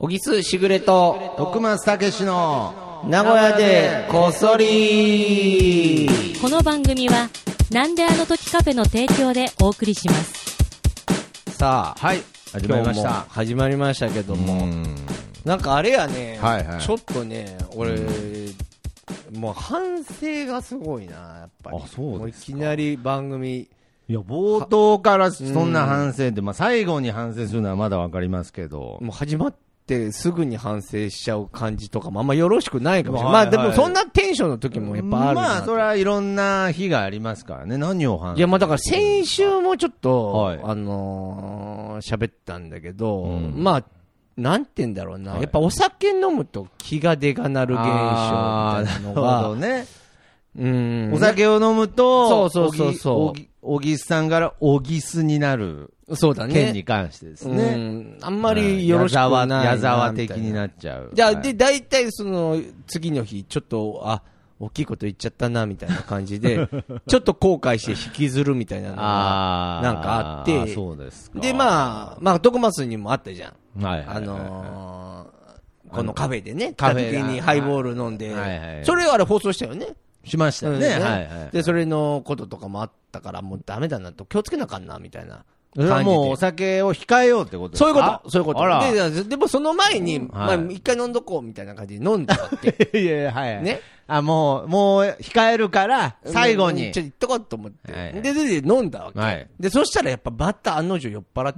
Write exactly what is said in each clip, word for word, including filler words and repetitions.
小木須しぐれと徳松たけしの名古屋でこっそり。 この番組はなんであの時カフェの提供でお送りします。 さあ、 はい、始まりました。 今日も始まりましたけども、んなんかあれやね、 はいはい、 ちょっとね俺もう反省がすごいな、やっぱり。 あ、そうですか。もういきなり番組、 いや冒頭からそんな反省って、まあ、最後に反省するのはまだわかりますけど、 もう始まってすぐに反省しちゃう感じとかもあんまよろしくないかもしれない。まあでもそんなテンションの時もやっぱあるな。 まあそれはいろんな日がありますからね。何を反省。 いやまあだから先週もちょっと、 はい、 あのー、喋ったんだけど、 うん、 まあなんて言うんだろうな、 はい、 やっぱお酒飲むと気が出がなる現象みたいなのが、 なるほどね。 うん、 お酒を飲むと、 そうそうそうそう、 小木さんから小木須になる件に関してですね。 うん、あんまりよろしくないな。 矢沢的になっちゃう。 じゃあ、はい、で、大体その、次の日、ちょっと、あ、大きいこと言っちゃったな、みたいな感じで、ちょっと後悔して引きずるみたいなのが、なんかあって、 あそうですか。 で、まあ、まあ、徳松にもあったじゃん。 はいはいはいはい、 あのー、このカフェでね、 カフェ時にハイボール飲んで、 はいはいはい、 それあれ放送したよね。 しましたよね。うん、ね、はいはい。 で、それのこととかもあったから、もうダメだなと、気をつけなあかんな、みたいな。 もうお酒を控えようってことですか？ そういうこと、そういうこと。 あら。 で、でもその前に、 はい、 まあ、一回飲んどこう、みたいな感じで飲んだわけ。 いやいや、はい。 ね。 あ、もう、もう、控えるから、最後に。 ちょっと言っとこうと思って。 はいはい、 で、で、で、飲んだわけ。 はい。 で、そしたらやっぱバッター案の定酔っ払って。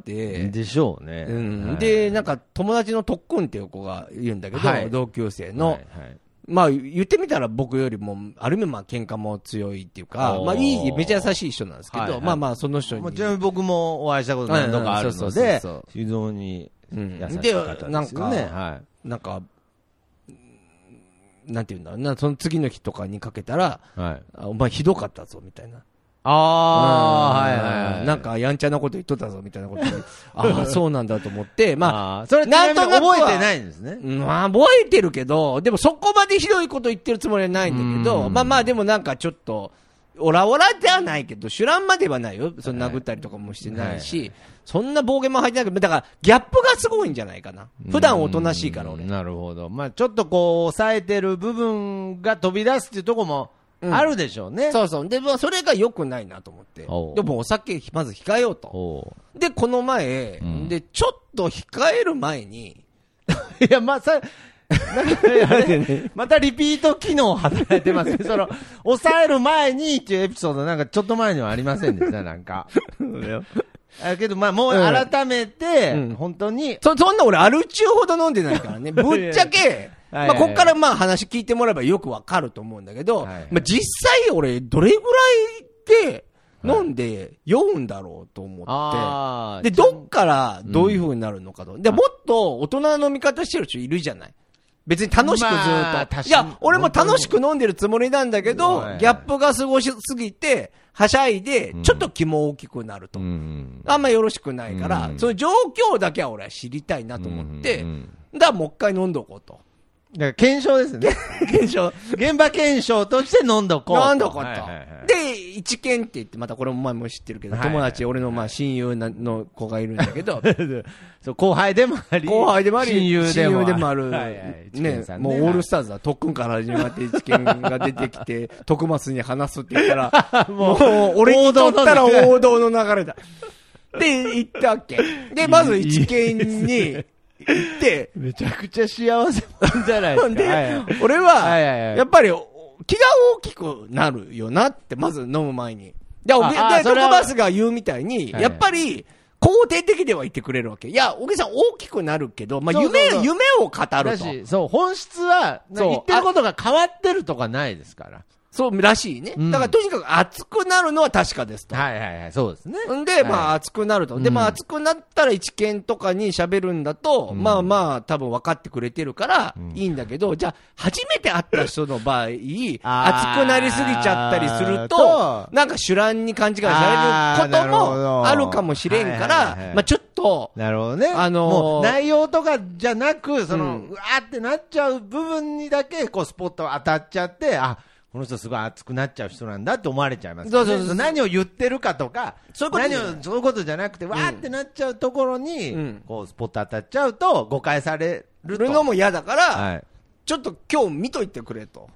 でしょうね。 うん。はい、で、なんか友達の特訓っていう子が言うんだけど、はい、同級生の。はいはいまあ言ってみたら僕よりも、ある意味まあ喧嘩も強いっていうか、まあいい、めちゃ優しい人なんですけど、はいはい、まあまあその人に。 ちなみに僕もお会いしたこと何度かあるので、非常に優しい方ですよね。 で、なんか、はい、なんか、なんていうんだろうな、その次の日とかにかけたら、はい、お前ひどかったぞみたいな。 ああ、はいはいはい。 なんかやんちゃなこと言っとったぞみたいなことで、ああ、そうなんだと思って、まあ、 それなんとなく覚えてないんですね。 まあ、覚えてるけど、でもそこまでひどいこと言ってるつもりはないんだけど、まあまあでもなんかちょっと、オラオラではないけど、シュランまではないよ。そんな殴ったりとかもしてないし、はい、そんな暴言も入ってないけど、だからギャップがすごいんじゃないかな。普段おとなしいから俺。 なるほど。まあちょっとこう、抑えてる部分が飛び出すっていうところも、あるでしょうね、 うん。そうそう。で、まあ、それが良くないなと思って。でも、お酒、まず控えようと。で、この前、うん、で、ちょっと控える前に。 いや、まあ、さ、またリピート機能働いてますね。その、抑える前にっていうエピソードなんかちょっと前にはありませんでした、なんか。だけど、まあ、もう改めて、うん、本当に。 そ、そんな俺、アル中ほど飲んでないからね。ぶっちゃけ、まあ、こっからまあ話聞いてもらえばよくわかると思うんだけど、はいはい、まあ、実際俺、どれぐらいで飲んで酔うんだろうと思って、はい、で、どっからどういう風になるのかと。うん、で、もっと大人の飲み方してる人いるじゃない。別に楽しくずっと。まあ、いや、俺も楽しく飲んでるつもりなんだけど、ギャップがすごしすぎて、はしゃいで、ちょっと気も大きくなると。うん、あんまよろしくないから、うん、その状況だけは俺は知りたいなと思って、うん、だからもう一回飲んどこうと。 だから検証ですね。 検証。 現場検証として飲んどこうと。 飲んどこうと。はいはいはい、で、一見って言って、またこれも前も知ってるけど、はいはいはい、友達、俺のまあ親友の子がいるんだけど、 そう後輩でもあり、 後輩でもあり、 親友でもある。 でもある。はいはい、ね、ね、もうオールスターズだ。特訓から始まって一見が出てきて、徳松に話すって言ったら、もう、俺にとったら王道の流れだ。で、言ったわけ。で、まず一見に、行って、 めちゃくちゃ幸せもんじゃないですか。 で、はいはい、俺は、はいはいはい、やっぱり気が大きくなるよなって、まず飲む前に。で、で、トコバスが言うみたいに、やっぱり、肯定的では言ってくれるわけ。いや、おげさん大きくなるけど、まあ、夢、そうそうそう、夢を語ると。 そう、本質は、言ってることが変わってるとかないですから。 そうらしいね、うん。だからとにかく熱くなるのは確かですと。 はいはいはい、そうですね。 んで、まあ熱くなると。で、まあ熱くなったら一見とかに喋るんだと、うん、まあまあ多分分かってくれてるからいいんだけど、うん、じゃあ初めて会った人の場合、熱くなりすぎちゃったりすると、なんか主乱に勘違いされることもあるかもしれんから、まあちょっと、 なるほどね。 あのー、もう内容とかじゃなく、その、うん、うわーってなっちゃう部分にだけ、こうスポット当たっちゃって、あ、この人すごい熱くなっちゃう人なんだって思われちゃいます、ね。そうそうそう。何を言ってるかとか、そういうこと何をそういうことじゃなくて、わーってなっちゃうところに、うん、こうスポット当たっちゃうと誤解されるのも嫌だから、 はい、 ちょっと今日見といてくれと。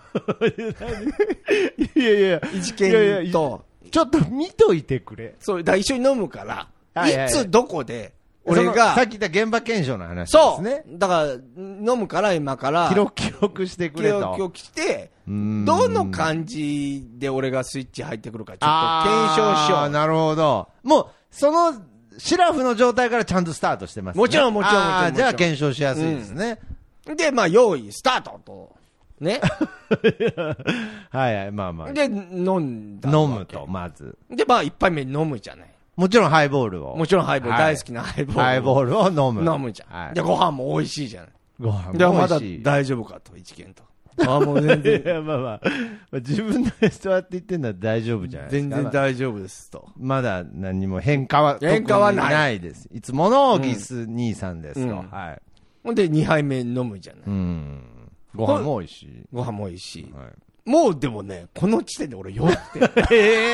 いやいや、 一見と。 ちょっと見といてくれ。 そう、だ一緒に飲むから、 はいはいはい、 いつどこで、俺が。 さっき言った現場検証の話ですね。 そう。だから、飲むから今から。 記録、記録してくれと。 記録して、どの感じで俺がスイッチ入ってくるか、ちょっと検証しよう。 ああ、なるほど。もう、その、シラフの状態からちゃんとスタートしてますね。 もちろんもちろんもちろん。 ああ、じゃあ検証しやすいですね。 うん、で、まあ、用意、スタートと。ね。 はいはい、まあまあ。 で、飲んだ。 飲むと、まず。 で、まあ、一杯目飲むじゃない。 もちろんハイボールを。 もちろんハイボール、はい、大好きなハイボール。 ハイボールを飲む。 飲むじゃん。はい、で、ご飯も美味しいじゃない。 ご飯も美味しい。 で、まだ大丈夫かと、一見と。ああ、もう全然。 いや、まあまあ、自分でそうやって言ってんのは大丈夫じゃないですか。 全然大丈夫ですと。 まだ何も変化は、 変化はない。 ないです。いつものギス兄さんですと。うん、はい。 ほんで、二杯目飲むじゃない。 うん。ご飯も美味しい。 ご飯も美味しい。はい、もうでもね、この時点で俺酔ってる。えー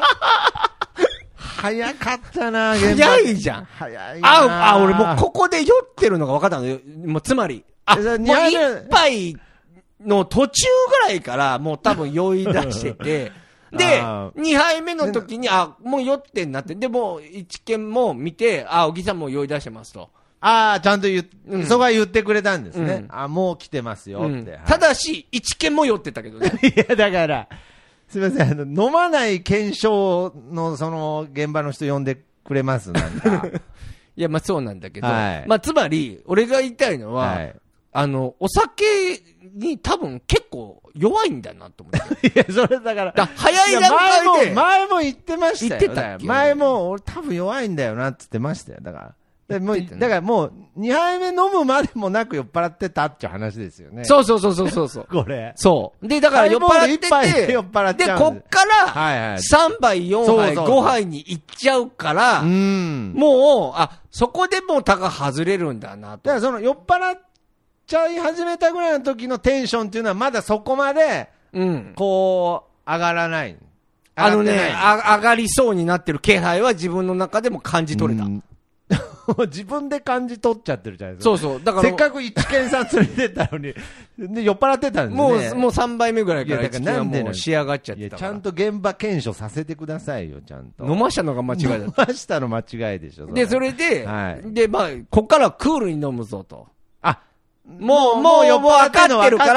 早かったな、 早いじゃん。 早いな。あ、あ、俺もうここで酔ってるのが分かったのよ。もうつまり、あ、もう一杯の途中ぐらいからもう多分酔い出してて、で、二杯目の時に、あ、もう酔ってんなって。で、もう一軒も見て、あ、小木さんも酔い出してますと。 ああ、ちゃんと言っ、うん、そこは言ってくれたんですね。うん、あ、もう来てますよって。うんはい、 ただし、一軒も酔ってたけどね。 いや、だから、すみません、あの、飲まない検証の、その、現場の人呼んでくれますなんか。 いや、まあそうなんだけど、 はい、 まあつまり、俺が言いたいのは、はい、あの、お酒に多分結構弱いんだなと思って。 いや、それだから、 だ早い段階で前も、前も言ってましたよ。 言ってたっけ？ 前も、俺多分弱いんだよなって言ってましたよ。だから。だからもう、だからもう、にはいめ飲むまでもなく酔っ払ってたっていう話ですよね。 そうそうそうそうそう。 これ。 そう。で、だから酔っ払ってて、 酔っ払っちゃうで、こっから、さんばい、よんばい、ごはいに行っちゃうから、 うん、 もう、あ、そこでもうタガ外れるんだなと。 だからその酔っ払っちゃい始めたぐらいの時のテンションっていうのはまだそこまで、うん、こう、上がらない。 あのね、あ、上がりそうになってる気配は自分の中でも感じ取れた。うん自分で感じ取っちゃってるじゃないですか。 そうそう。だから。 せっかく一見さん連れてったのに、で、酔っ払ってたんですね。 もう、もうさんばいめぐらいから一見はもう仕上がっちゃってたから。 いや、ちゃんと現場検証させてくださいよ、ちゃんと。 飲ましたのが間違いだった。飲ましたの間違いでしょ。 で、それで、 はい、 で、まあ、こっからクールに飲むぞと。 あ、 もう、もう、もう分かってるから、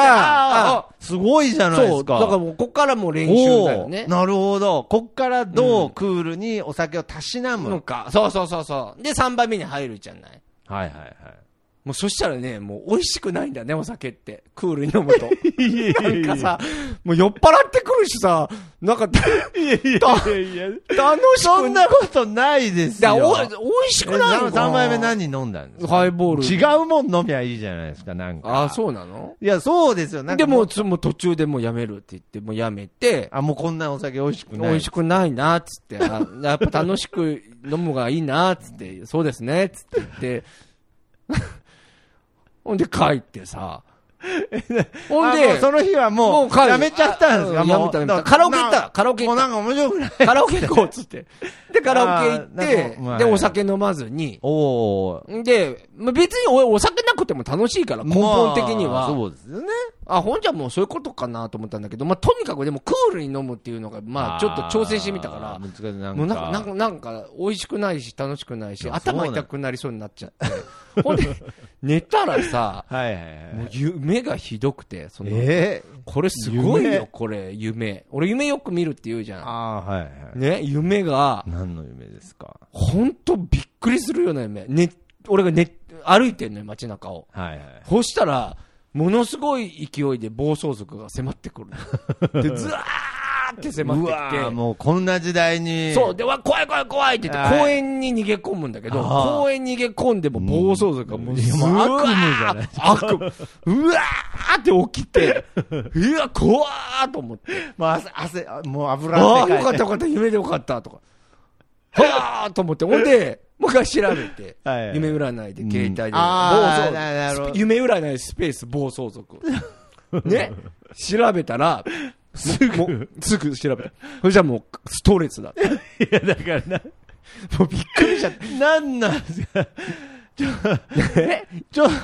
あ、すごいじゃないですか。 そう、だからもう、こっからもう練習だよね。 なるほど。こっからどうクールにお酒をたしなむのか。そうそうそうそう。で、さんばいめに入るじゃない。 はいはいはい。 もうそしたらね、もう美味しくないんだね、お酒って。クールに飲むと。なんかさ、もう酔っ払ってくるしさ、なんか、いやいやいや楽しくそんなことないですよ。 お、美味しくないのかな。 さんばいめ何飲んだんですか？ ハイボール。 違うもん飲みゃいいじゃないですか、なんか。 あ、そうなの？ いや、そうですよ。 なんかでも、もう途中でもうやめるって言って、もうやめて。 あ、もうこんなお酒美味しくない。 美味しくないな、つって。やっぱ楽しく飲むがいいな、つって。そうですね、つって言って。ほんで帰ってさ。ほんで、 その日はもう、やめちゃったんですか？ やめた、やめた。カラオケ行った。カラオケ行った。 もうなんか面白くない。 カラオケ行こうっつって。で、カラオケ行って、で、お酒飲まずに。 おで、別に俺お酒なくても楽しいから、根本的には。 そうですよね。 あ、ほんじゃもうそういうことかなと思ったんだけど、まあ、とにかくでもクールに飲むっていうのが、まあ、ちょっと挑戦してみたから、もうなんか、なんか、なんか、美味しくないし、楽しくないし、頭痛くなりそうになっちゃって。ほんで、寝たらさ、 はいはいはい。 もう夢がひどくて、その、 えー、 これすごいよ、これ、夢。俺夢よく見るって言うじゃん。 ああ、はいはい。 ね、夢が、 何の夢ですか？ ほんとびっくりするような夢。ね、俺がね、歩いてんのよ、街中を。 はいはい。 そしたら、ものすごい勢いで暴走族が迫ってくる。で、ずわーって迫ってきて。うわー、 もうこんな時代に。 そう、で、わ、怖い怖い怖いって言って、公園に逃げ込むんだけど、公園に逃げ込んでも暴走族がもう、 悪夢じゃない悪夢。うわーって起きて、うわ、怖ーと思って。 まあ、汗、もう油ああ、よかったよかった、夢でよかったとか。はーと思って、ほんで、もう一回調べて、はいはい、夢占いで携帯で、うん、暴走夢占いスペース暴走族ね調べたらすぐすぐ調べた。それじゃもうストレスだった。いやだからな、 もうびっくりしちゃって。 なんなんですか。ちょちょ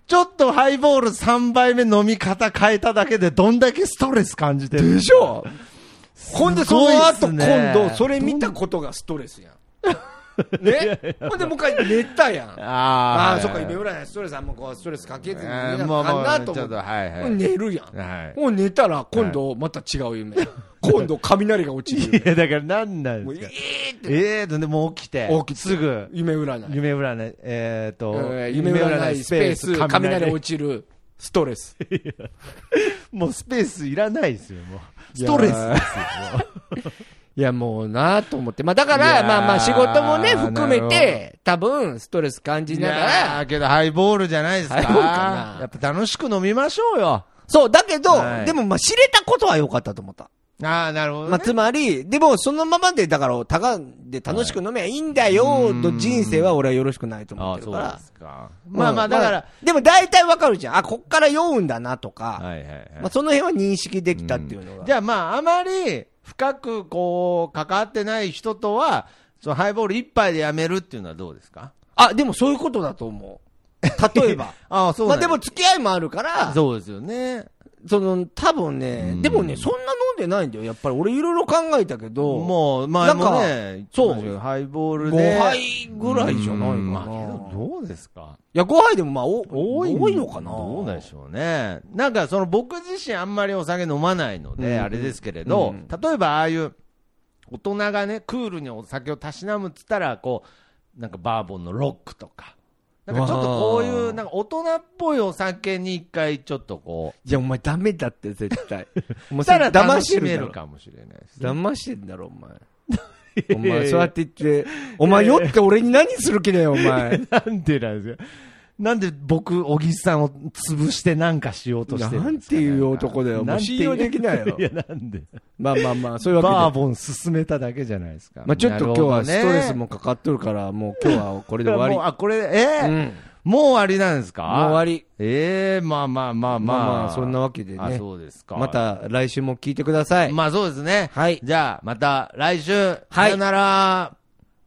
ちょっとハイボールさんばいめ飲み方変えただけでどんだけストレス感じてるでしょ。ほんで、その後、 ね、 今度、それ見たことがストレスやん。ね、ほんで、もう一回寝たやん。ああ、そっか、夢占いストレス、あんまこう、ストレスかけずに寝なあかんなと思って。はいはい、寝るやん。はい、もう寝たら、今度、また違う夢。はい、今度、雷が落ちる。 いや、だから何なんですか。えーって。えーと、でも起きて。起きて。すぐ。 夢占い。 夢占い。えーと、 えー、夢占いスペース、雷落ちる。ストレス。 もうスペースいらないですよ、もう。ストレスですよ、もう。 いや、もうなぁと思って。まあ、だから、まあまあ、仕事もね、含めて、多分、ストレス感じながら。いやけど、ハイボールじゃないですか。ハイボールかな。やっぱ楽しく飲みましょうよ。 そう、だけど、はい、でもまあ、知れたことは良かったと思った。 ああ、なるほど、ね。 まあ、つまり、でも、そのままで、だから、たがで楽しく飲めばいいんだよ、の人生は俺はよろしくないと思ってるから。ああ、そうですか。まあまあ、だから、まあ、でも大体わかるじゃん。あ、こっから酔うんだなとか。はいはいはい。まあ、その辺は認識できたっていうのが。 じゃあまあ、あまり、深くこう、関わってない人とは、そのハイボール一杯でやめるっていうのはどうですか？ あ、でもそういうことだと思う。例えば。ああ、そうなんです。まあでも付き合いもあるから。 そうですよね。 その、多分ね、でもね、そんな飲んでないんだよ。やっぱり俺いろいろ考えたけど。 もう、前もね、そう。ハイボールで。 ごはいぐらいじゃないかな。まあ、 どうですか？ いや、ごはいでもまあ、多いのかな。 どうでしょうね。なんかその僕自身あんまりお酒飲まないので、あれですけれど、例えばああいう大人がね、クールにお酒をたしなむっつったら、こう、なんかバーボンのロックとか。なんかちょっとこういう、なんか大人っぽいお酒に一回ちょっとこう。 いや、お前ダメだって絶対。 お前ら騙してるかもしれないです、 ね。騙してんだろ、お前。お前、そうやって言って、お前酔って俺に何する気だよ、お前。 なんでなんですか。なんで僕、小木さんを潰してなんかしようとしてるんですか。 なんていう男だよ。もう信用できないよ。 いや、なんで。 まあまあまあ、そういうわけで。 バーボン進めただけじゃないですか。 まあちょっと今日はストレスもかかっとるから、もう今日はこれで終わり。 あ、これ、えー、うんもう終わりなんですか？ もう終わり。 ええー、まあまあまあまあ。 まあまあ、そんなわけでね。 あ、そうですか。 また来週も聞いてください。 まあそうですね。 はい。 じゃあ、また来週。はい。さよなら。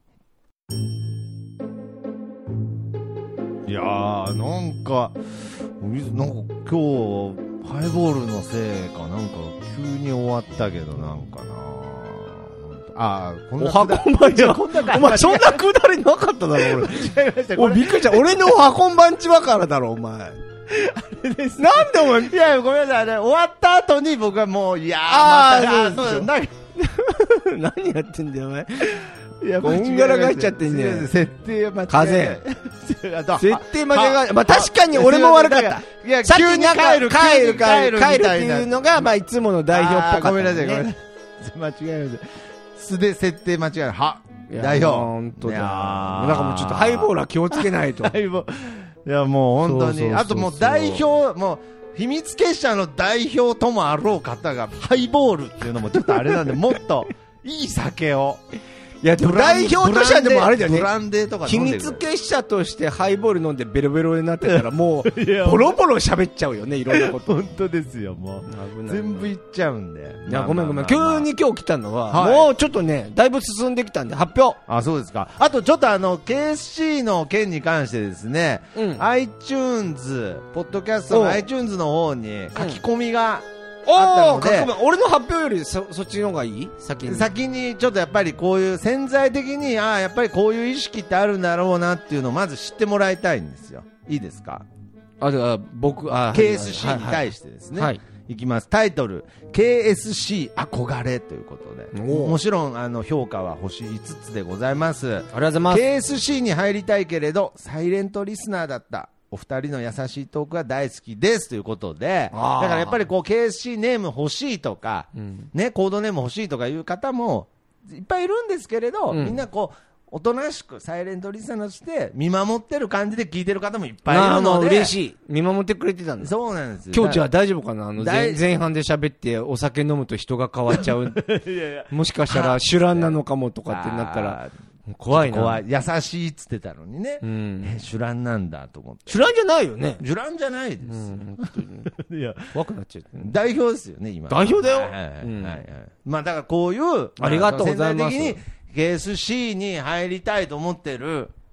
いやー、なんか、なんか今日、ハイボールのせいかなんか急に終わったけど、なんかな。ああ、こんな。おはこんばんちは。お前、そんなくだりなかっただろ、俺。違いました。おびっくりした。俺のおはこんばんちはからだろ、お前。あれです。なんでお前。いや、ごめんなさい。ね、終わった後に僕はもう、いやー、あー、また、そうだ。何やってんだよ、お前。いや、こんがらがっちゃってんね。設定間違え。風。設定間違え。まあ確かに俺も悪かった。いや、急に帰る、帰る、帰る、帰るっていうのが、まあいつもの代表っぽかった。ごめんなさい、ごめんなさい。間違えました。素で設定間違える。は。代表。本当だ。なんかもうちょっとハイボールは気をつけないと。ハイボール。いや、もう本当に。あともう代表、もう、秘密結社の代表ともあろう方が、ハイボールっていうのもちょっとあれなんで、もっと、いい酒を。いや、でも代表としてはでもあれだよね。ブランデーとか秘密結社としてハイボール飲んでベロベロになってたらもう、ボロボロ喋っちゃうよね、いろんなこと。本当ですよ、もう。全部言っちゃうんで。いや、ごめんごめん。急に今日来たのは、もうちょっとね、だいぶ進んできたんで発表。あ、そうですか。あとちょっとあの、ケーエスシー の件に関してですね、iTunes、ポッドキャストの iTunes の方に書き込みが、あったので、俺の発表より そ, そっちの方がいい？先に先にちょっとやっぱりこういう潜在的にああやっぱりこういう意識ってあるんだろうなっていうのをまず知ってもらいたいんですよ。いいですか？あ、だから僕あ ケーエスシー に対してですね、はいはいはい、いきます。タイトル ケーエスシー 憧れということで、もちろんあの評価は星いつつでございます。ありがとうございます。ケーエスシー に入りたいけれどサイレントリスナーだったお二人の優しいトークが大好きですということで、だからやっぱりこう ケーエスシー ネーム欲しいとか、うん、ね、コードネーム欲しいとかいう方もいっぱいいるんですけれど、うん、みんなこうおとなしくサイレントリスナーとして見守ってる感じで聞いてる方もいっぱいいるので、嬉しい、見守ってくれてたんです。そうなんです。今日じゃあ大丈夫かな、あの 前, 前半で喋ってお酒飲むと人が変わっちゃういやいや、もしかしたら酒乱なのかもとかってなったら怖いな。怖い。優しいっつってたのにね。うん、え、酒乱なんだと思って。酒乱じゃないよね。酒乱じゃないです。うん、いや、怖くなっちゃう。代表ですよね、今。代表だよ。はいはいはい、うん、はい。まあだからこういう、ありがとうございます。潜在的に ケーエスシー に入りたいと思ってる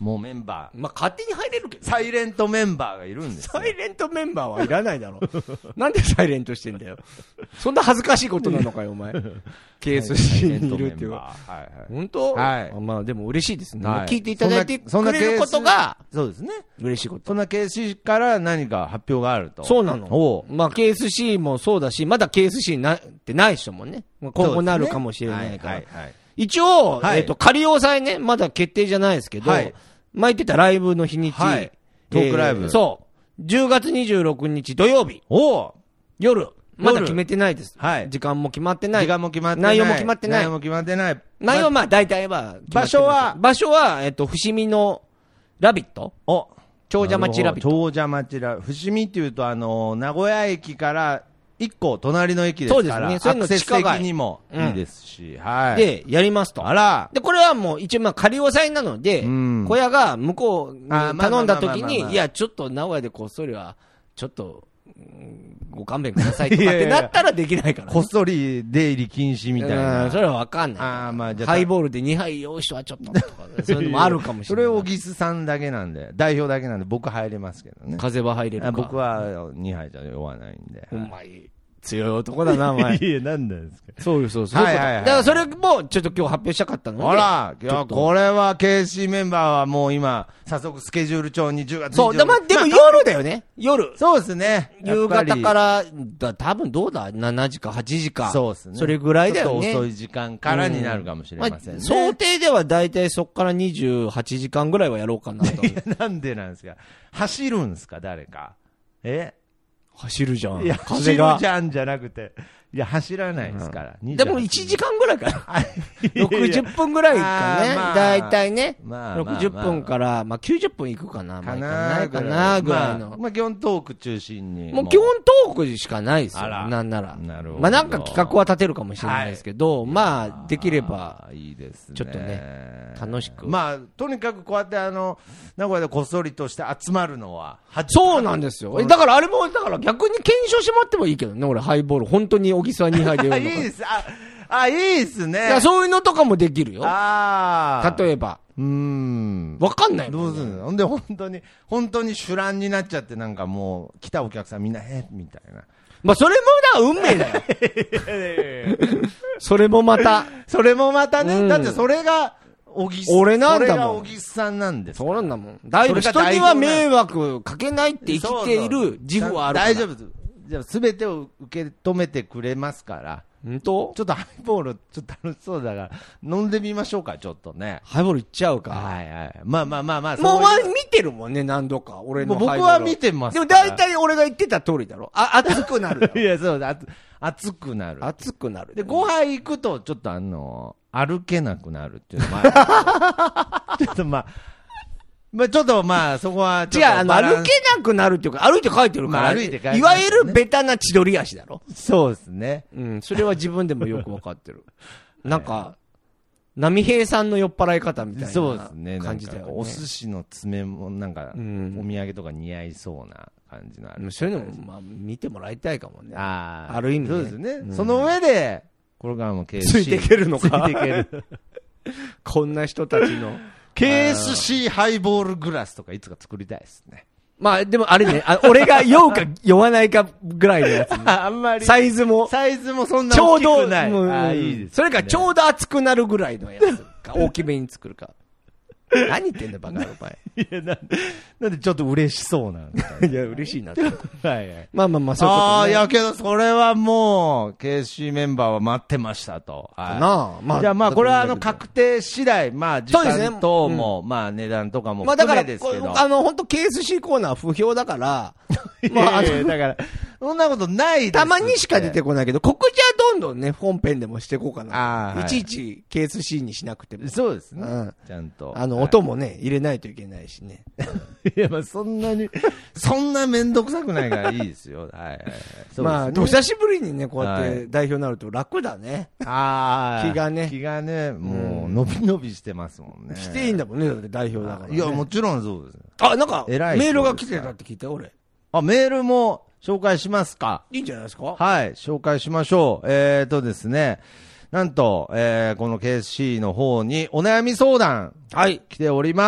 もうメンバー。 まあ、勝手に入れるけど、ね。 サイレントメンバーがいるんですよ。 サイレントメンバーはいらないだろ。なんでサイレントしてんだよ。そんな恥ずかしいことなのかよ、お前。ケーエスシー にいるっていう。はいはい。本当？はい。まあでも嬉しいですね。はい、聞いていただいてくれることが、 そうですね。 嬉しいこと。 そんな ケーエスシー から何か発表があると。 そうなの。まあ ケーエスシー もそうだし、まだ ケーエスシー になってない人もね、今後なるかもしれないから。はいはいはい、一応、はい、えっと、仮押さえね、まだ決定じゃないですけど、はい、前言ってたライブの日にち、はい、 トークライブ、 えー。そう。じゅうがつにじゅうろくにち土曜日。 お夜。まだ決めてないです。はい。時間も決まってない。 時間も決まってない。 内容も決まってない。 内容も決まってない。 内容はまあ大体は。 場所は場所は、えっと、伏見のラビット。 お長者町ラビット。 長者町ラビット。伏見っていうと、あの、名古屋駅から一個隣の駅ですから。そうですね。そういうの近い。アクセス的にもいいですし。うん、はい。 で、やりますと。 あら。 で、これはもう一応まあ仮押さえなので、うん、小屋が向こうに頼んだ時に、いや、ちょっと名古屋でこっそりは、ちょっと、ご勘弁くださいとかってなったらできないから、ね、 こっそり出入り禁止みたいな。 うん、それはわかんない。ああ、まあじゃあ。ハイボールでにはい用意してはちょっととか、そういうのもあるかもしれない。 それ小木須さんだけなんで、代表だけなんで僕入れますけどね。 風は入れるか。 僕はにはいじゃ酔わないんで。 お前。強い男だな、お前。 いや、なんなんですか。 そうそうそう。はいはいはい。だからそれも、ちょっと今日発表したかったので。 あら、いや、これは ケーエスシー メンバーはもう今、早速スケジュール帳にじゅうがつにじゅうろくにち。そう、でも夜だよね。夜。 そうですね。 夕方から、だ多分どうだ ?しち 時かはちじか。 そうですね。 それぐらいだよね。 ちょっと遅い時間からになるかもしれませんね。 想定では大体そっからにじゅうはちじかんぐらいはやろうかなと。 いや、なんでなんですか。走るんですか、誰か。え走るじゃん。 いや、走るじゃんじゃなくて。いや、走らないですから。 うん、でもいちじかんぐらいかな。ろくじゅっぷんぐらいかね。だいたいね。まあ、ろくじゅっぷんから、まあきゅうじゅっぷんいくかな。 かなかなぐらいの。 まあ、まあ、基本トーク中心に。 もう基本トークしかないですよ。なんなら。なるほど。まあなんか企画は立てるかもしれないですけど、はい、まあできれば、いいですね。ちょっとね、楽しく。 まあ、とにかくこうやってあの、名古屋でこっそりとして集まるのは、 そうなんですよ。だからあれも、だから逆に検証してもらってもいいけどね、俺ハイボール。本当に小木さんにはいで読むのか。 いいです。あ、あ、いいですね。いや、そういうのとかもできるよ。ああ。例えば。 うーん。 わかんないもん、ね。どうするの？ほんで、本当に、本当に主覧になっちゃって、なんかもう、来たお客さんみんな、えみたいな。 まあ、それもな、運命だよ。それもまた。 それもまたね。うん、だってそれが、小木さん。 俺なんだもん。それが小木さんなんです。 そうなんだもん。だいぶ人には迷惑かけないって生きている自負はあるから。 大丈夫です。じゃあ、すべてを受け止めてくれますから。 本当？ ちょっとハイボール、ちょっと楽しそうだから、飲んでみましょうか、ちょっとね。 ハイボールいっちゃうか。 はいはい。まあまあまあまあ。 もうお前見てるもんね、何度か。俺のハイボール。 僕は見てます。 でも大体俺が言ってた通りだろ。あ、熱くなる。 いや、そうだ。熱くなる。 熱くなる。 で、ごはい行くと、ちょっとあの、歩けなくなるっていうのもある。ちょっとまあ、まあちょっとまあ、そこは違う、あの、歩けなくなるっていうか、歩いて書いてるから、まあ、歩いて書いてる、ね。いわゆるベタな千鳥足だろ。 そうですね。 うん、それは自分でもよくわかってる。なんか、波平さんの酔っ払い方みたいな感じだよね。 お寿司の爪もなんか、お土産とか似合いそうな感じのある。 そういうのも、まあ、見てもらいたいかもね。ああ。ある意味、ね。 そうですね。うん、その上で、これからも ケーエスシー。 ついていけるのか。 ついていける。 こんな人たちの。 ケーエスシー ハイボールグラスとかいつか作りたいですね。 まあ、でもあれね、あ俺が酔うか酔わないかぐらいのやつ、ね。 あんまり。 サイズも。 サイズもそんな大きくない。ちょうど、 あいいです、ね。それかちょうど熱くなるぐらいのやつか、大きめに作るか。何言ってんだバカお前。 いや、なんで、なんでちょっと嬉しそうなんですか。 いや、嬉しいなって。はいはい。 まあまあまあ、そういうこと、ね。 ああ、いやけど、それはもう、ケーエスシー メンバーは待ってましたと。 はい。なあ、 まあ。じゃあまあ、これはあの、確定次第、まあ、時間等も、ねうん、まあ、値段とかも含めですけど。 まあ、だから、あの、本当 ケーエスシー コーナー不評だから、 まあ、あの、だから、そんなことないです。 たまにしか出てこないけど、告知はどんどんね、本編でもしていこうかな。あいちいち ケーエスシー にしなくても。 そうですね。うん。ちゃんと。 あの、音もね、入れないといけないしね。 いや、まあ、そんなに、そんなめんどくさくないからいいですよ。はいはいはい。 まあ、お久しぶりにね、こうやって代表になると楽だね。 ああ。 気がね。 気がね、もう、伸び伸びしてますもんね。 していいんだもんね、だって代表だから。 いや、もちろんそうです。 あ、なんか、メールが来てたって聞いた俺。 あ、メールも紹介しますか。 いいんじゃないですか。 はい、紹介しましょう。えーとですね、なんと、えー、この ケーエスシー の方にお悩み相談、はい、来ております。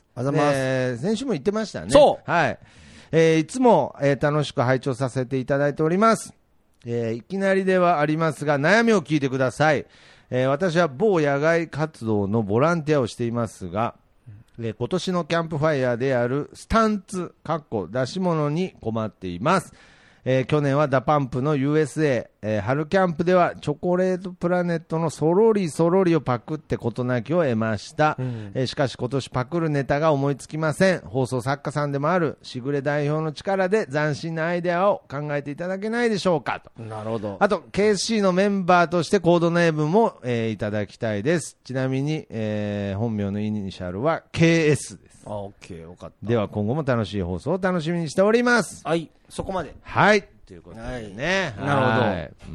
あざます。 えー、先週も言ってましたね。 そう。 はい。えー、いつも、えー、楽しく拝聴させていただいております。えー、いきなりではありますが、悩みを聞いてください。えー、私は某野外活動のボランティアをしていますが、えー、今年のキャンプファイヤーであるスタンツ、かっこ出し物に困っています。えー、去年はダパンプの ユーエスエー、えー、春キャンプではチョコレートプラネットのそろりそろりをパクって事なきを得ました、うんえー、しかし今年パクるネタが思いつきません。放送作家さんでもあるしぐれ代表の力で斬新なアイデアを考えていただけないでしょうかと。 なるほど。 あと ケーエスシー のメンバーとしてコードネームも、えー、いただきたいです。ちなみに、えー、本名のイニシャルは ケーエス です。 あ、オッケー、よかった。 では今後も楽しい放送を楽しみにしております。 はい、そこまで。 はいということでね、 はい、なるほど、 はい、うん、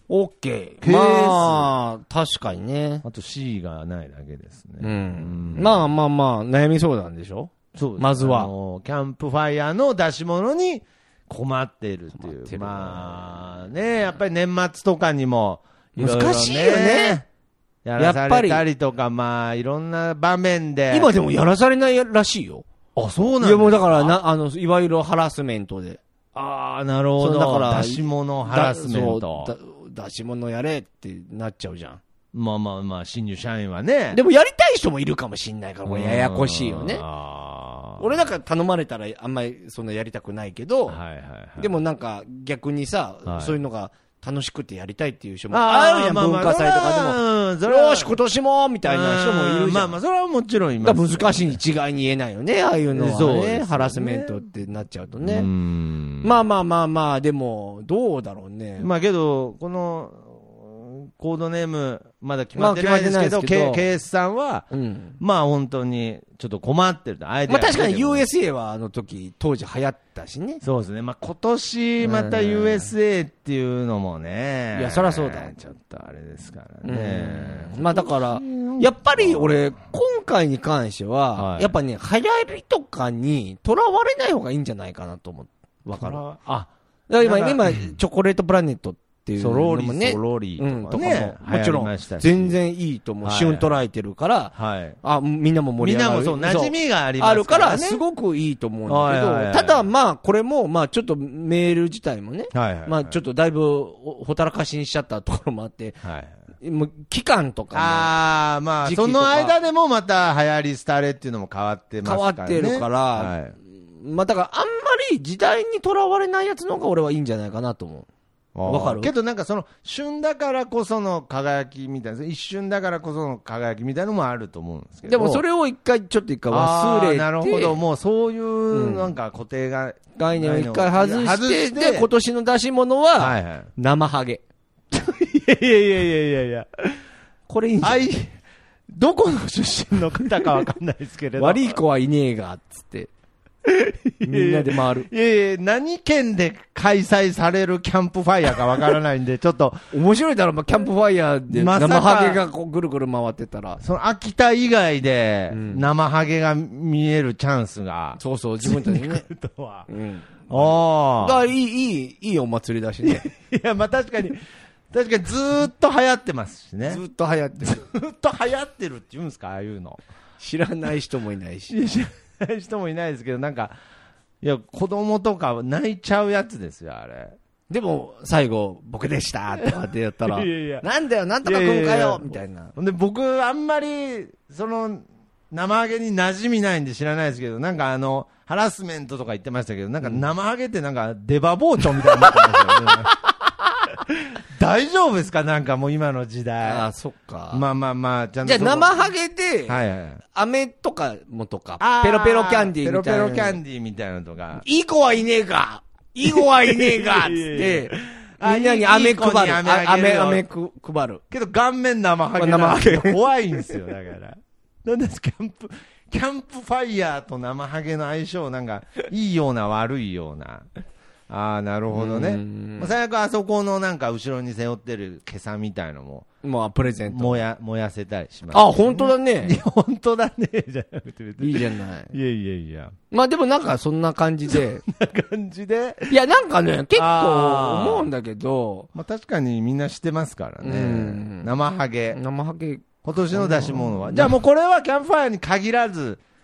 オッケー。まあ確かにね。 あと C がないだけですね、 うんうん、まあまあまあ悩み相談でしょ。 そうです。 まずはあのキャンプファイヤーの出し物に困っているっていう、まあね、やっぱり年末とかにもいろいろ、ね、 難しいよね。 やらされたりとか、まあいろんな場面で今でもやらされないらしいよ。 あ、そうなんですか。 いやもうだからな、あのいわゆるハラスメントで。 ああ、なるほど。だから出し物ハラスメント。 出し物やれってなっちゃうじゃん。 まあまあまあ、新入社員はね。 でもやりたい人もいるかもしんないから、これややこしいよね。俺なんか頼まれたらあんまりそんなやりたくないけど、はいはいはい、でもなんか逆にさ、はい、そういうのが楽しくてやりたいっていう人もあるじゃん、文化祭とかでも。よーし、今年もみたいな人もいるじゃん。 まあまあ、それはもちろんいます、 ね。難しいに違いに言えないよね、ああいうのはね。そうですね、ハラスメントってなっちゃうとね。うんまあまあまあまあ、でも、どうだろうね。 まあけど、この、コードネーム、まだ決まってないですけど、ケーエス さんは、うん、まあ本当に、ちょっと困ってると。アイデアまあ確かに ユーエスエー はあの時、当時流行ったしね。 そうですね。まあ今年また ユーエスエー っていうのもね。 いや、そりゃそうだ。 ちょっとあれですからね。 まあだから、やっぱり俺、今回に関しては、はい、やっぱね、流行りとかにとらわれない方がいいんじゃないかなと思う。わかる。あ、だから今、今、チョコレートプラネットっていうのもね、 ソロリーとかね、 うん、もちろん全然いいと思う、旬捉えてるから、はい、あみんなも盛り上がる、 みんなもそう馴染みがありますから、ね、 あるからすごくいいと思うんだけど、はいはいはい、ただまあこれもまあちょっとメール自体もね、はいはいはい、まあちょっとだいぶほたらかしにしちゃったところもあって、はい、もう期間とかもああまあその間でもまた流行り廃れっていうのも変わってますからね。 変わってるから、はい、まあだからあんまり時代にとらわれないやつの方が俺はいいんじゃないかなと思う。わかるけどなんかその旬だからこその輝きみたいな、一瞬だからこその輝きみたいなのもあると思うんですけど、 でもそれを一回ちょっと一回忘れて、 なるほど、もうそういうなんか固定が、うん、 概念を一回外して、で今年の出し物は、はいはい、生ハゲ。 いやいやいやいやいやいや、 これいいんじゃない？ どこの出身の方かわかんないですけれど、 悪い子はいねえがっつって。みんなで回る。 いやいや、何県で開催されるキャンプファイヤーかわからないんで、ちょっと。 面白いだろ、キャンプファイヤーで生ハゲがこうぐるぐる回ってたら。 その秋田以外で生ハゲが見えるチャンスが。 そうそう、自分たちにね。 とは。 うん。ああ。だからいい、いい、いいお祭りだしね。 いや、まあ確かに、確かにずーっと流行ってますしね。 ずーっと流行ってる。 ずーっと流行ってるって言うんですか、ああいうの。 知らない人もいないし。 人もいないですけど、なんか、いや、子供とか泣いちゃうやつですよ、あれ。 でも、最後、僕でしたとかってやったら、いやいやなんだよ、なんとかくんかよみたいな。 で、僕、あんまり、その、生ハゲに馴染みないんで知らないですけど、なんかあの、ハラスメントとか言ってましたけど、なんか生ハゲってなんか、出刃包丁みたいになってますよね。大丈夫ですかなんかもう今の時代。 ああ、そっか。 まあまあまあ、ちゃんと。じゃあ生ハゲで、はいはい。飴とかもとか、ペロペロキャンディーみたいな。 ペロペロキャンディーみたいなのとか。 いい子はいねえかいい子はいねえかつって、みんなに飴配る。飴、飴配る。 けど顔面生ハゲ。生ハゲ。怖いんですよ、だから。なんですキャンプ、キャンプファイヤーと生ハゲの相性なんか、いいような悪いような。ああ、なるほどね。まあ、最悪あそこのなんか後ろに背負ってる毛さみたいのも。 まあ、プレゼント。 燃や、燃やせたりします、 ね。あ、本当だね。 いや、本当だね。じゃなくて別に。いいじゃない。 いやいやいや。 まあでもなんかそんな感じで。 そんな感じで。 いや、なんかね、結構思うんだけど。 まあ確かにみんな知ってますからね。生ハゲ。 生ハゲ。 今年の出し物は。じゃあもうこれはキャンプファイヤーに限らず、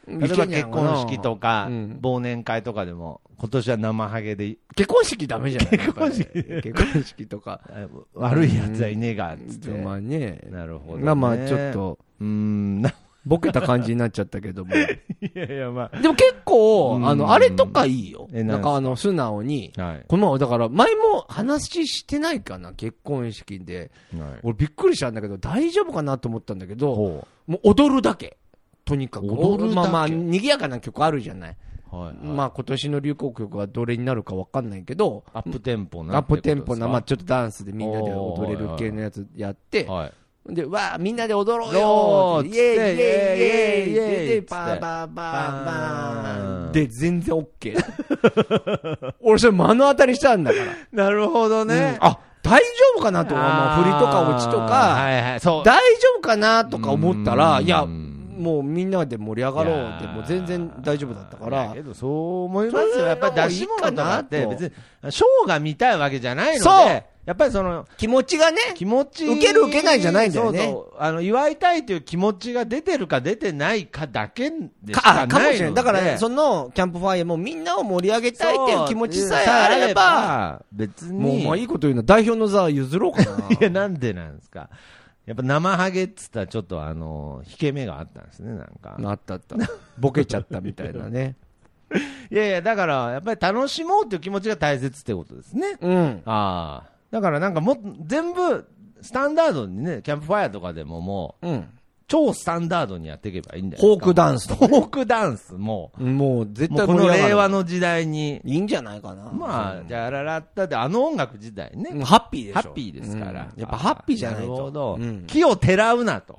例えば結婚式とか、うん、忘年会とかでも、今年は生ハゲで。 結婚式ダメじゃない結婚式結婚式とか。 悪い奴はいねえが、つって。 まあね。 なるほど、ね。 まあまあ、ちょっと、うーん、ボケた感じになっちゃったけども。いやいや、まあ。 でも結構、あの、あれとかいいよ。なんかあの、素直に。はい。この前、だから前も話してないかな、結婚式で。はい。俺びっくりしたんだけど、大丈夫かなと思ったんだけど、もう踊るだけ。とにかく。 踊るだけ。 まあまあ、賑やかな曲あるじゃない。はいはい、まあ今年の流行曲はどれになるかわかんないけど、 アップテンポな。 アップテンポな、まあちょっとダンスでみんなで踊れる系のやつやって、はい、で、わあみんなで踊ろうよーイェイイェイイェイイェイイェイパーバーバーバーで、全然 OK。俺それ目の当たりしたんだから。 なるほどね。 うん、あ、大丈夫かなとか、まあ振りとかオチとか、はいはい、そう大丈夫かなとか思ったら、いや、もうみんなで盛り上がろうってもう全然大丈夫だったから。 けどそう思いますよ。やっぱり出し物とかって別にショーが見たいわけじゃないので。そう。やっぱりその気持ちがね。 気持ち。 受ける受けないじゃないんだよね。そうそう。 あの、祝いたいという気持ちが出てるか出てないかだけでしかないので。かもしれない。 だから、ね、そのキャンプファイヤーもみんなを盛り上げたいっていう気持ちさえあれば、 別に。 もうまあいいこと言うの代表の座譲ろうかな。 いや、なんでなんですか。やっぱ生ハゲっつったらちょっとあの、引け目があったんですね、なんか。 あったあった。ボケちゃったみたいなね。 いやいや、だからやっぱり楽しもうっていう気持ちが大切ってことですね。うん。ああ。だからなんかも全部、スタンダードにね、キャンプファイヤーとかでももう、うん。超スタンダードにやっていけばいいんだよ。 フォークダンスとか、 ね。フォークダンスも。 もう絶対この令和の時代に。 いいんじゃないかな。 まあ、じゃららったで、あの音楽自体ね。 ハッピーでしょ。 ハッピーですから。うん、 やっぱハッピーじゃないと。 なるほど。うん、木をてらうなと。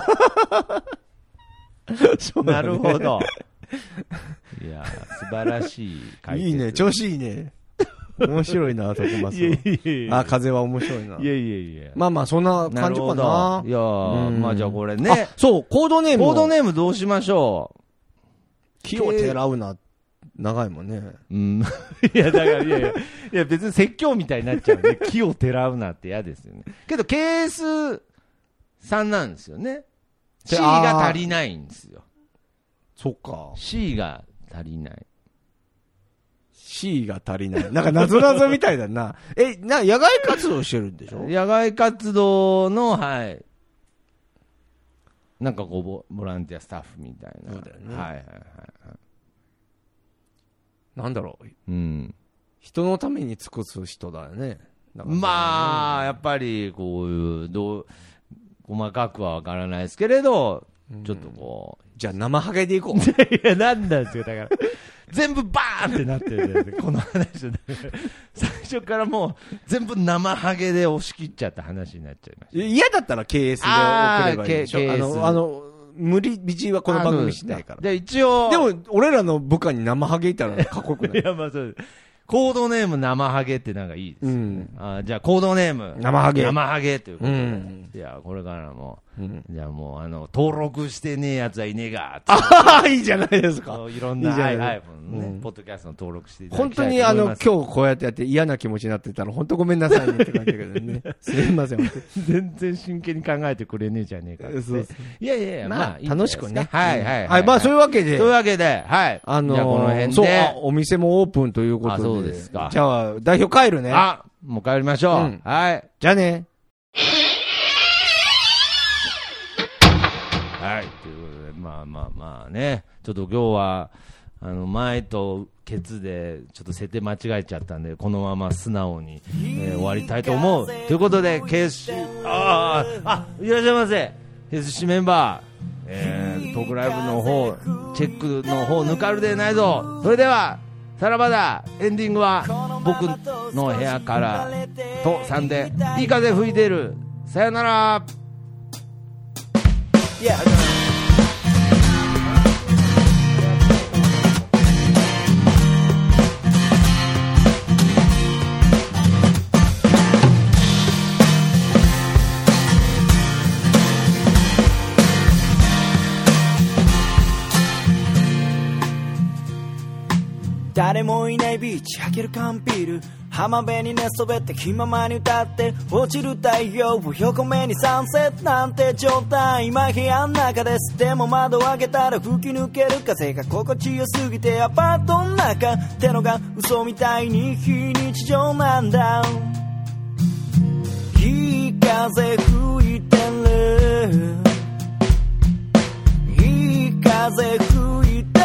なるほど。いや、素晴らしい解説。 いいね、調子いいね。面白いな、徳松。いやいやいや。あ、風は面白いな。 いやいやいや。 まあまあ、そんな感じかな。 いやー、まあじゃあこれね。 そう、コードネーム。 コードネームどうしましょう。 木をてらうな。長いもんね。 うん。いや、だから、いやいや、いや別に説教みたいになっちゃうんで、木をてらうなって嫌ですよね。けど、ケースさんなんですよね。C が足りないんですよ。 そっか。 C が足りない。 C が足りない。なんか謎々みたいだな。え、な、野外活動してるんでしょ？ 野外活動の、はい。なんかこうボ、ボランティアスタッフみたいな。 そうだよね。 はいはいはい。 なんだろう。 うん。 人のために尽くす人だよね。 まあ、やっぱり、こういう、どう、細かくはわからないですけれど、ちょっとこう。 じゃあ生ハゲでいこう。 いや、なんなんですよ、だから。全部バーンってなってるんですよ、この話。最初からもう、全部生ハゲで押し切っちゃった話になっちゃいました。 嫌だったら ケーエス で送ればいいでしょ。あの、あの、無理美はこの番組しないから。 で、一応。 でも、俺らの部下に生ハゲいたらかっこよくない？ いや、まあそうです。コードネーム生ハゲってなんかいいですよね。うん、あじゃあコードネーム生ハゲ。 生ハゲということで。うん、いや、これからも、うん、じゃあもう、あの、登録してねえやつはいねえが。 ああ、いいじゃないですか。 いろんな iPhone ね、うん、ポッドキャストの登録していただきたいと思います。 本当にあの、今日こうやってやって嫌な気持ちになってたら、本当ごめんなさいねって感じだけどね。すみません、 全然真剣に考えてくれねえじゃねえか。そうそう。いやいやいや、まあ、 楽しくね。 はいはい。 はい、まあそういうわけで。 そういうわけで、はい。 あのじゃあこの辺で。 そう、お店もオープンということで。 そうですか。 じゃあ、代表帰るね。 あ、もう帰りましょう。うん、はい。 じゃあね。 はい。ということで、まあまあまあね。ちょっと今日は、あの、前とケツで、ちょっと設定間違えちゃったんで、このまま素直に、えー、終わりたいと思う。ということで、ケース、ああ、あ、いらっしゃいませ。ケースシメンバー、えー、トークライブの方、チェックの方、抜かるでないぞ。それでは、さらばだ、エンディングは僕の部屋からとさんでいい風吹いてる。さよなら。Yeah. 誰もいないビーチ開ける缶ビール浜辺に寝そべって気ままに歌って落ちる太陽を横目にサンセットなんて状態。今部屋の中です。でも窓を開けたら吹き抜ける風が心地よすぎてアパートの中ってのが嘘みたいに非日常なんだ。いい風吹いてる、いい風吹いてる。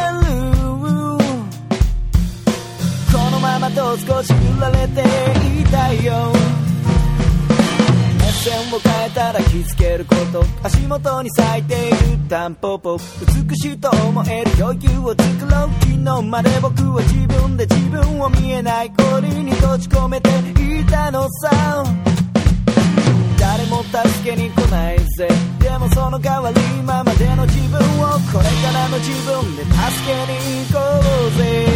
このままと少し揺られていたいよ。目線を変えたら気づけること、足元に咲いているタンポポ。美しいと思える余裕を作ろう。昨日まで僕は自分で自分を見えない檻に閉じ込めていたのさ。誰も助けに来ないぜ。でもその代わり今までの自分をこれからの自分で助けに行こうぜ。